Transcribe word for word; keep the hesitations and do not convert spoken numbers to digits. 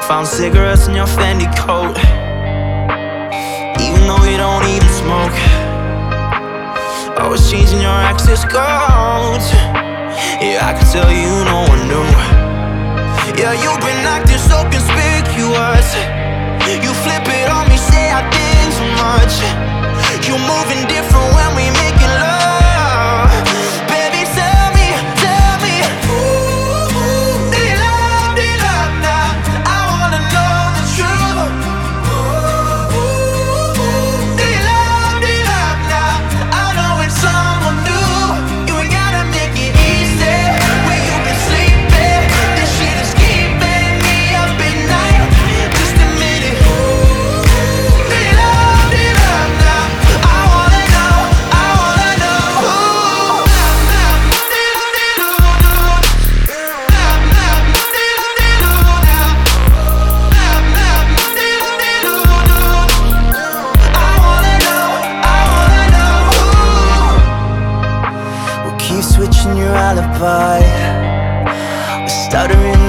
Found cigarettes in your Fendi coat, even though you don't even smoke. Always changing your access codes. Yeah, I can tell you no one knew. Yeah, you've been acting so conspicuous. You flip it on me, say I did too much. You're moving different when we making love. Baby, tell me, tell me, ooh, do you love, do you love now? I wanna know the truth. Ooh, do you love, do you love now? I know it's someone new. You ain't gotta make it easy. Where you been sleeping? This shit is keeping me up at night. Just admit it. Do you love, do you love now? I wanna know, I wanna know. I wanna know, I wanna know. We'll keep switching your alibi. We're stuttering